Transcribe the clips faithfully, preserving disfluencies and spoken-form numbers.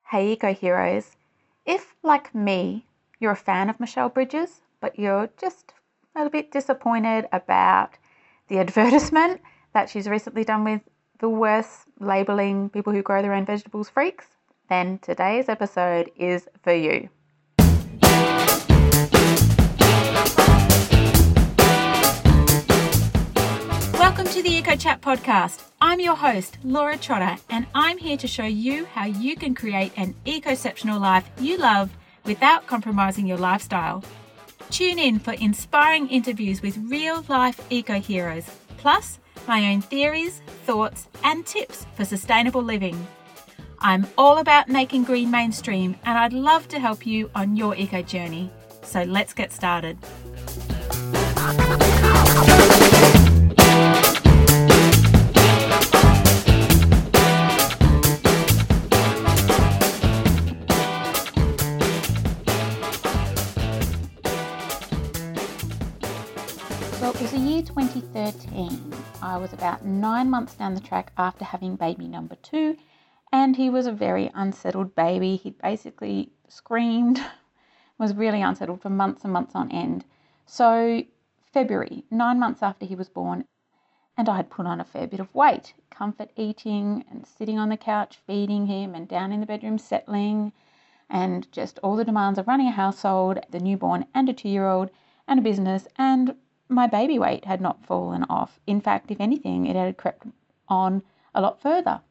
Hey Eco Heroes. If, like me, you're a fan of Michelle Bridges, but you're just a little bit disappointed about the advertisement that she's recently done with the worst labelling people who grow their own vegetables freaks, then today's episode is for you. Welcome to the Eco Chat podcast. I'm your host, Laura Trotter, and I'm here to show you how you can create an eco-exceptional life you love without compromising your lifestyle. Tune in for inspiring interviews with real-life eco-heroes, plus my own theories, thoughts, and tips for sustainable living. I'm all about making green mainstream, and I'd love to help you on your eco journey. So let's get started. Well, it was the year twenty thirteen. I was about nine months down the track after having baby number two, and he was a very unsettled baby. He basically screamed, was really unsettled for months and months on end. So February, nine months after he was born, and I had put on a fair bit of weight, comfort eating and sitting on the couch feeding him and down in the bedroom settling, and just all the demands of running a household, the newborn and a two-year-old and a business, and my baby weight had not fallen off. In fact, if anything, it had crept on a lot further.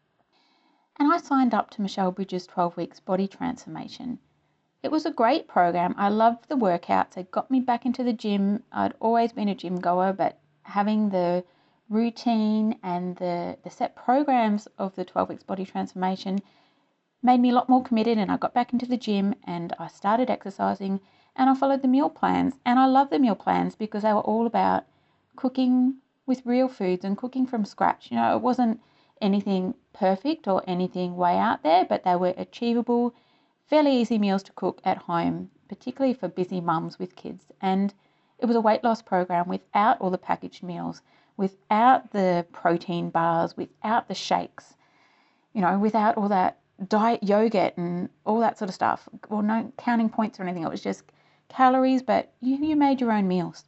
And I signed up to Michelle Bridges' twelve weeks Body Transformation. It was a great program. I loved the workouts. It got me back into the gym. I'd always been a gym goer, but having the routine and the, the set programs of the twelve weeks Body Transformation made me a lot more committed, and I got back into the gym and I started exercising. And I followed the meal plans, and I love the meal plans because they were all about cooking with real foods and cooking from scratch. You know, it wasn't anything perfect or anything way out there, but they were achievable, fairly easy meals to cook at home, particularly for busy mums with kids. And it was a weight loss program without all the packaged meals, without the protein bars, without the shakes, you know, without all that diet yogurt and all that sort of stuff, or no counting points or anything. It was just calories, but you, you made your own meals.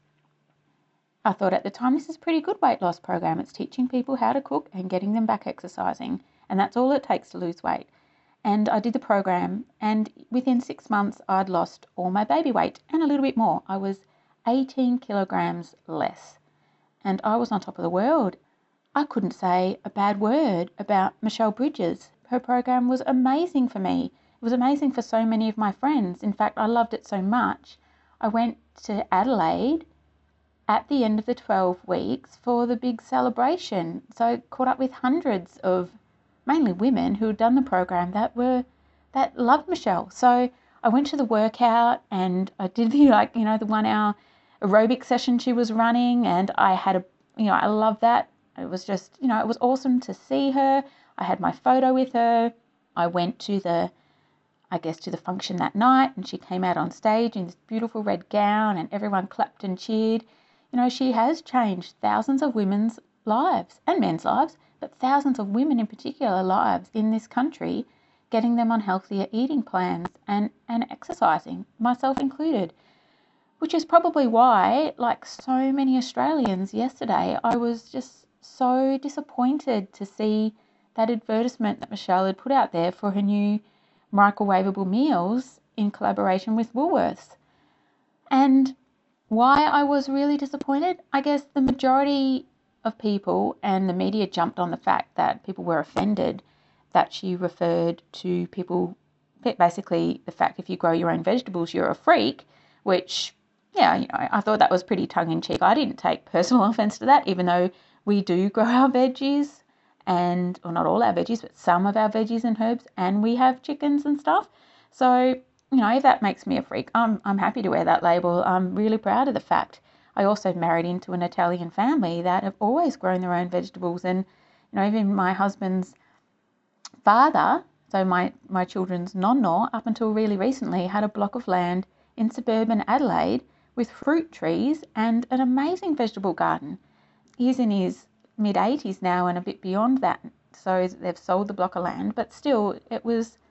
I thought at the time, this is a pretty good weight loss program. It's teaching people how to cook and getting them back exercising, and that's all it takes to lose weight. And I did the program, and within six months I'd lost all my baby weight and a little bit more. I was eighteen kilograms less, and I was on top of the world. I couldn't say a bad word about Michelle Bridges. Her program was amazing for me. It was amazing for so many of my friends. In fact, I loved it so much, I went to Adelaide at the end of the twelve weeks for the big celebration. So I caught up with hundreds of mainly women who had done the program that were that loved Michelle. So I went to the workout and I did the like, you know, the one hour aerobic session she was running, and I had a, you know, I love that. It was just, you know, it was awesome to see her. I had my photo with her. I went to the I guess, to the function that night, and she came out on stage in this beautiful red gown and everyone clapped and cheered. You know, she has changed thousands of women's lives and men's lives, but thousands of women in particular lives in this country, getting them on healthier eating plans and, and exercising, myself included, which is probably why, like so many Australians yesterday, I was just so disappointed to see that advertisement that Michelle had put out there for her new microwavable meals in collaboration with Woolworths. And why I was really disappointed, I guess the majority of people and the media jumped on the fact that people were offended that she referred to people, basically the fact if you grow your own vegetables, you're a freak, which, yeah, you know, I thought that was pretty tongue-in-cheek. I didn't take personal offense to that, even though we do grow our veggies, and, or not all our veggies, but some of our veggies and herbs, and we have chickens and stuff. So, you know, if that makes me a freak, I'm, I'm happy to wear that label. I'm really proud of the fact. I also married into an Italian family that have always grown their own vegetables, and, you know, even my husband's father, so my, my children's nonno, up until really recently, had a block of land in suburban Adelaide with fruit trees and an amazing vegetable garden. He's in his mid eighties now and a bit beyond that, so they've sold the block of land, but still it was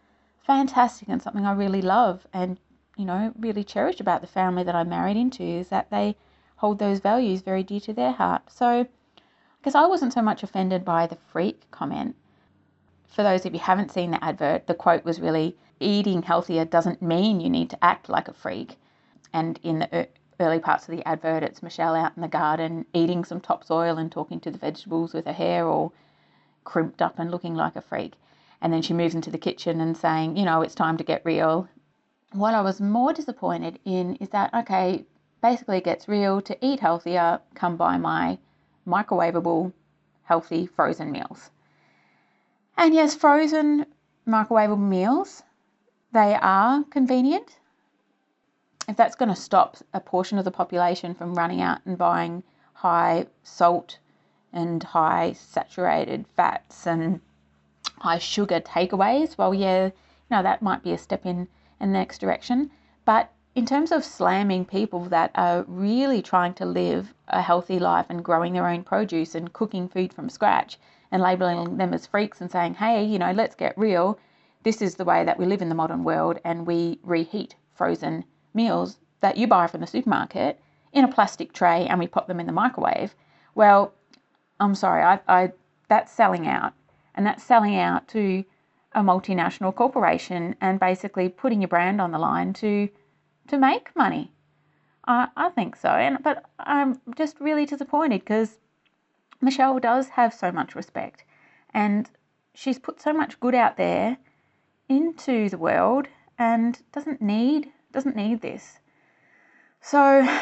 fantastic and something I really love and, you know, really cherish about the family that I married into is that they hold those values very dear to their heart. So I guess I wasn't so much offended by the freak comment. For those of you who haven't seen the advert, the quote was really, eating healthier doesn't mean you need to act like a freak. And in the early parts of the advert, it's Michelle out in the garden eating some topsoil and talking to the vegetables with her hair all crimped up and looking like a freak. And then she moves into the kitchen and saying, you know, it's time to get real. What I was more disappointed in is that, okay, basically it gets real. To eat healthier, come buy my microwavable, healthy frozen meals. And yes, frozen microwavable meals, they are convenient. If that's going to stop a portion of the population from running out and buying high salt and high saturated fats and high sugar takeaways, well, yeah, you know, that might be a step in, in the next direction. But in terms of slamming people that are really trying to live a healthy life and growing their own produce and cooking food from scratch and labeling them as freaks and saying, hey, you know, let's get real. This is the way that we live in the modern world, and we reheat frozen meals that you buy from the supermarket in a plastic tray and we pop them in the microwave. Well, I'm sorry, I, I that's selling out. And that's selling out to a multinational corporation and basically putting your brand on the line to to make money. I, I think so. And but I'm just really disappointed because Michelle does have so much respect and she's put so much good out there into the world and doesn't need doesn't need this. So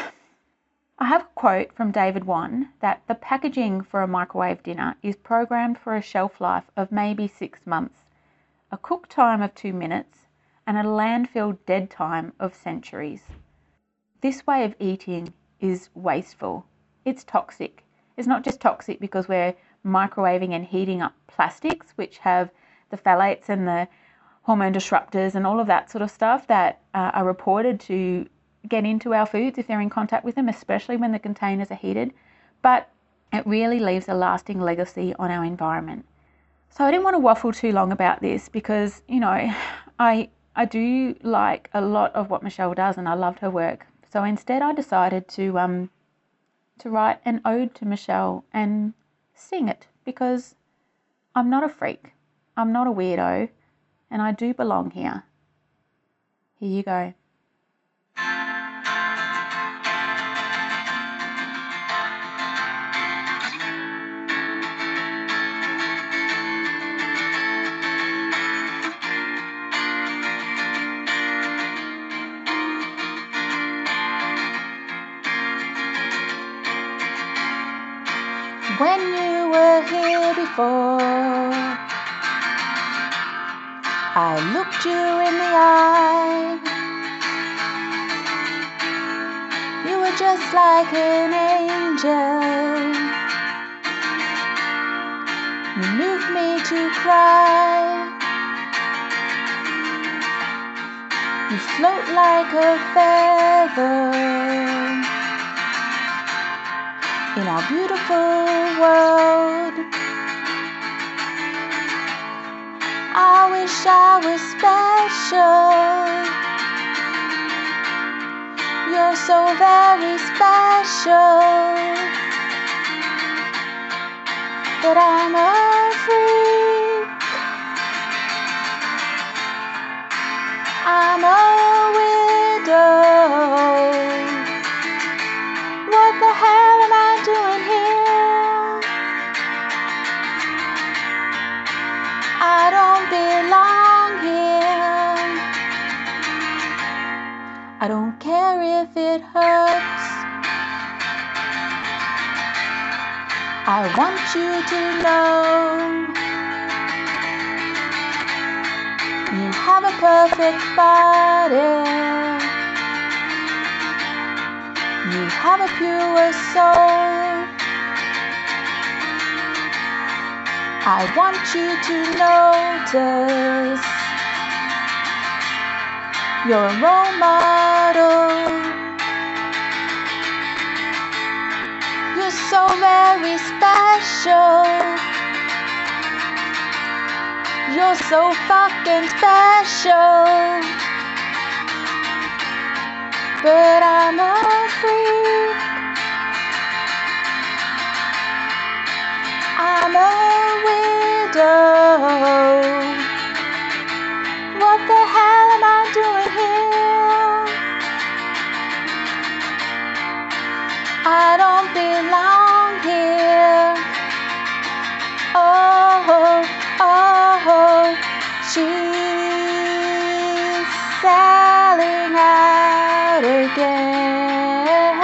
I have a quote from David Wan that the packaging for a microwave dinner is programmed for a shelf life of maybe six months, a cook time of two minutes, and a landfill dead time of centuries. This way of eating is wasteful. It's toxic. It's not just toxic because we're microwaving and heating up plastics, which have the phthalates and the hormone disruptors and all of that sort of stuff that uh, are reported to get into our foods if they're in contact with them, especially when the containers are heated, but it really leaves a lasting legacy on our environment. So I didn't want to waffle too long about this because, you know, I I do like a lot of what Michelle does and I loved her work. So instead I decided to um to write an ode to Michelle and sing it because I'm not a freak, I'm not a weirdo, and I do belong here. Here you go. When you were here before, I looked you in the eye. You were just like an angel. You moved me to cry. You float like a feather in our beautiful world. I wish I was special. You're so very special, but I'm a freak. I'm a widow. What the hell am I doing here? I don't belong here. I don't care if it hurts. I want you to know you have a perfect body. You have a pure soul. I want you to notice you're a role model. You're so very special. You're so fucking special. But I'm a freak. I'm a widow. What the hell am I doing here? I don't belong here. Oh, oh, she's selling out again.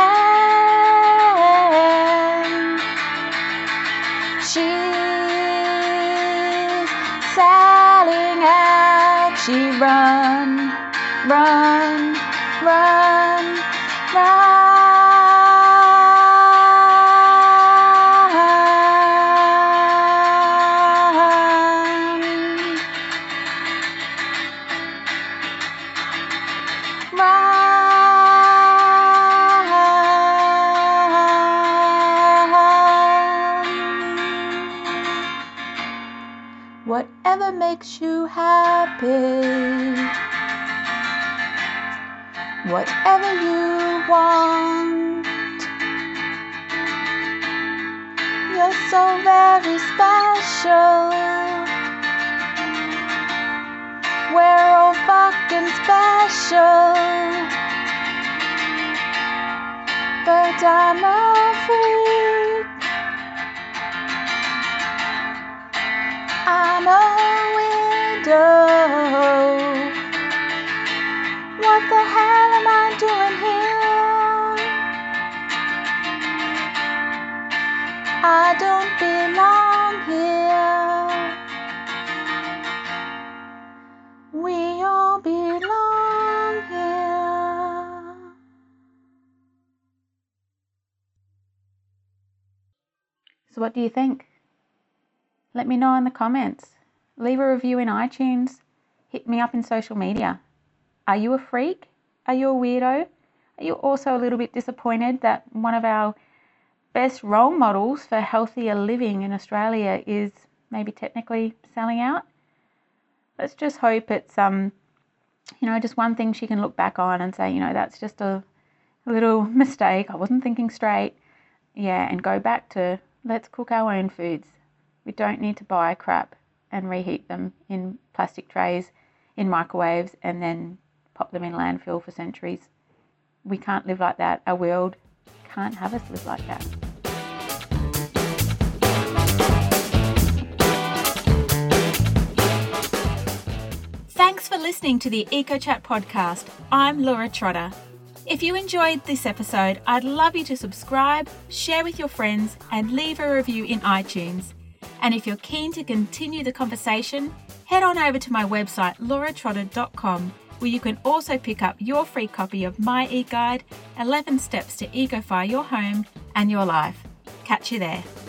She's selling out. She run, run, run, run. Whatever makes you happy, whatever you want, you're so very special. We're all fucking special, but I'm a freak. I'm a widow. What the hell am I doing here? I don't belong here. We all belong here. So what do you think? Let me know in the comments. Leave a review in iTunes. Hit me up in social media. Are you a freak? Are you a weirdo? Are you also a little bit disappointed that one of our best role models for healthier living in Australia is maybe technically selling out? Let's just hope it's um, you know, just one thing she can look back on and say, you know, that's just a, a little mistake. I wasn't thinking straight. Yeah, and go back to let's cook our own foods. We don't need to buy crap and reheat them in plastic trays, in microwaves, and then pop them in landfill for centuries. We can't live like that. Our world can't have us live like that. Thanks for listening to the EcoChat podcast. I'm Laura Trotter. If you enjoyed this episode, I'd love you to subscribe, share with your friends, and leave a review in iTunes. And if you're keen to continue the conversation, head on over to my website laura trotter dot com, where you can also pick up your free copy of my e-guide, eleven Steps to Ecofy Your Home and Your Life. Catch you there.